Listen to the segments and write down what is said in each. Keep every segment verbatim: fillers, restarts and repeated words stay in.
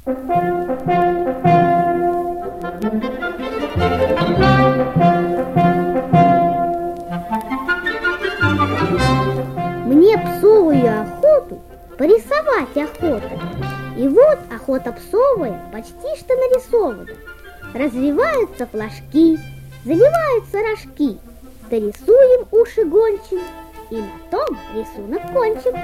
Мне псовую охоту порисовать охота. И вот охота псовая почти что нарисована. Развиваются флажки, заливаются рожки. Дорисуем уши гончим, и на том рисунок кончим.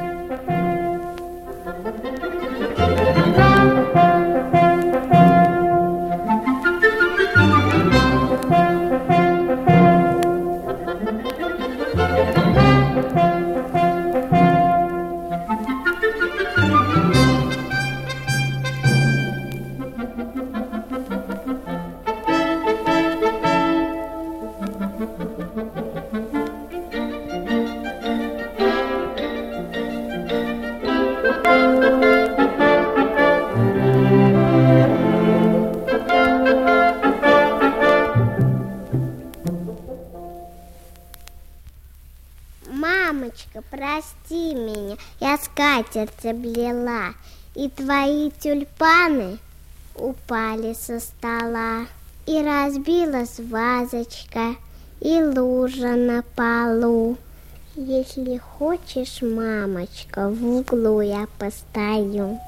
Мамочка, прости меня, я скатерть облила, и твои тюльпаны упали со стола, и разбилась вазочка, и лужа на полу. Если хочешь, мамочка, в углу я постою.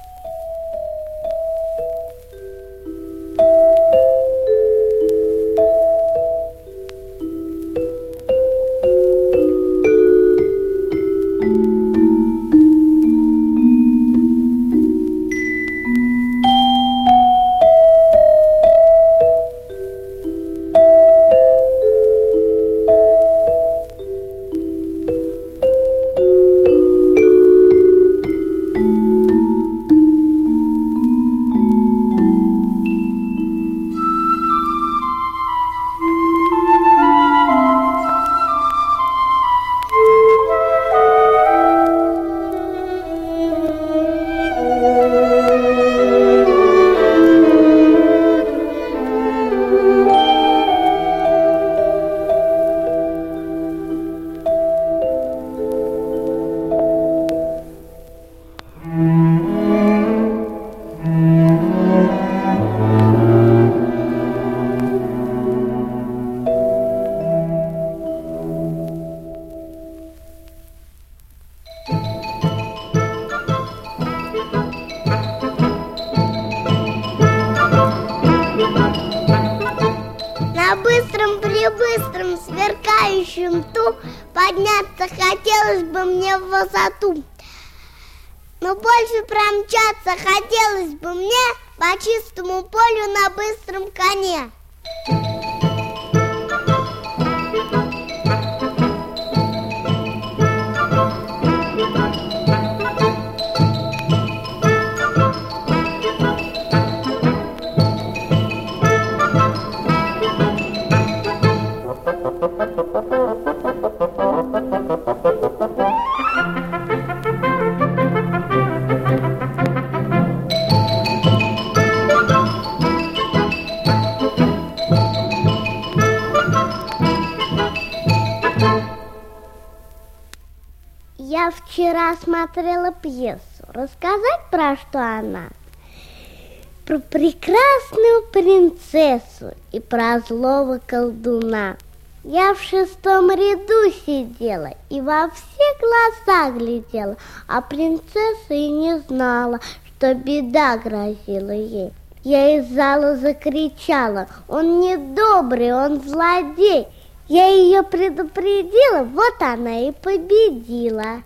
Быстрым сверкающим ту подняться хотелось бы мне в высоту, но больше промчаться хотелось бы мне по чистому полю на быстром коне. Я вчера смотрела пьесу. Рассказать, про что она? Про прекрасную принцессу и про злого колдуна. Я в шестом ряду сидела и во все глаза глядела, а принцесса и не знала, что беда грозила ей. Я из зала закричала: он недобрый, он злодей. Я ее предупредила, вот она и победила.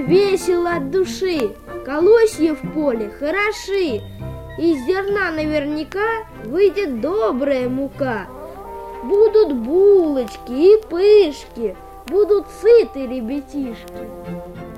весело от души, колосья в поле хороши, из зерна наверняка выйдет добрая мука. Будут булочки и пышки, будут сыты ребятишки.